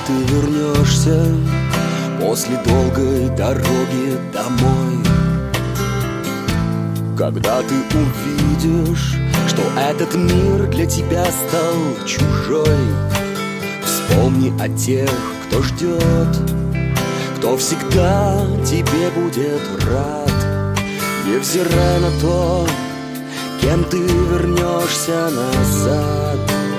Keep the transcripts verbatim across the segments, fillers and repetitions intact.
ты вернешься после долгой дороги домой, когда ты увидишь, что этот мир для тебя стал чужой, вспомни о тех, кто ждет, кто всегда тебе будет рад, невзирая на то, кем ты вернешься назад.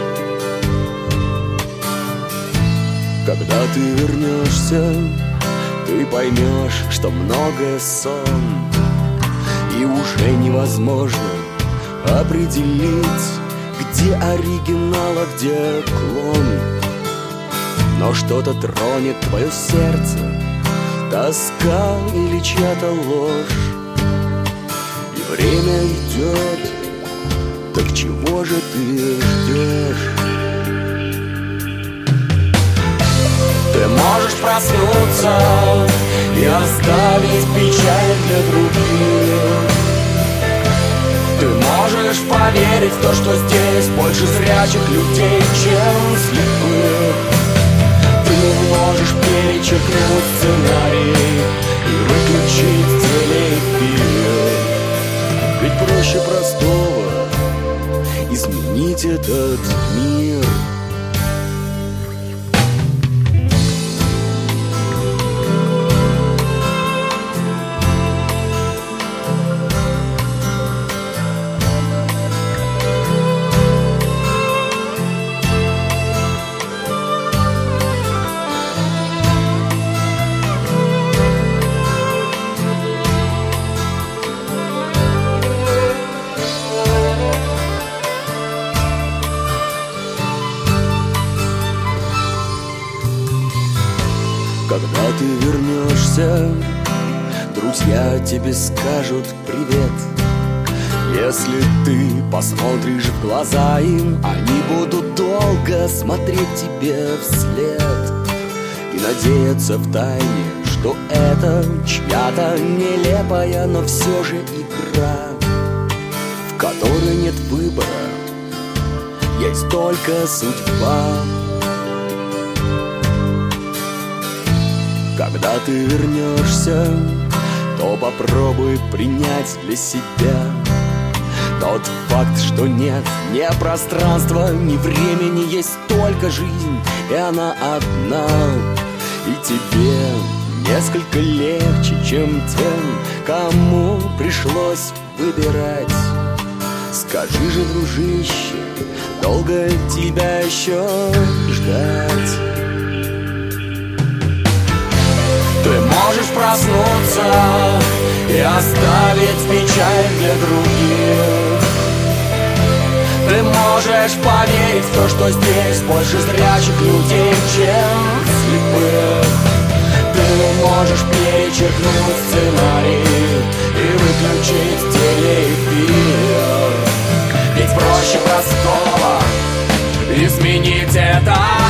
Когда ты вернешься, ты поймешь, что многое сон, и уже невозможно определить, где оригинал, а где клон. Но что-то тронет твое сердце, тоска или чья-то ложь, и время идет, так чего же ты ждешь? Ты можешь проснуться и оставить печаль для других. Ты можешь поверить в то, что здесь больше зрячих людей, чем слепых. Ты можешь перечеркнуть сценарий и выключить телеэфир. Ведь проще простого изменить этот мир. Когда ты вернешься, друзья тебе скажут привет. Если ты посмотришь в глаза им, они будут долго смотреть тебе вслед и надеяться втайне, что это чья-то нелепая, но все же игра, в которой нет выбора, есть только судьба. Когда ты вернешься, то попробуй принять для себя тот факт, что нет ни пространства, ни времени, есть только жизнь, и она одна. И тебе несколько легче, чем тем, кому пришлось выбирать. Скажи же, дружище, долго тебя еще ждать? Ты можешь проснуться и оставить печаль для других. Ты можешь поверить в то, что здесь больше зрячих людей, чем слепых. Ты можешь перечеркнуть сценарий и выключить телеэфир. Ведь проще простого изменить это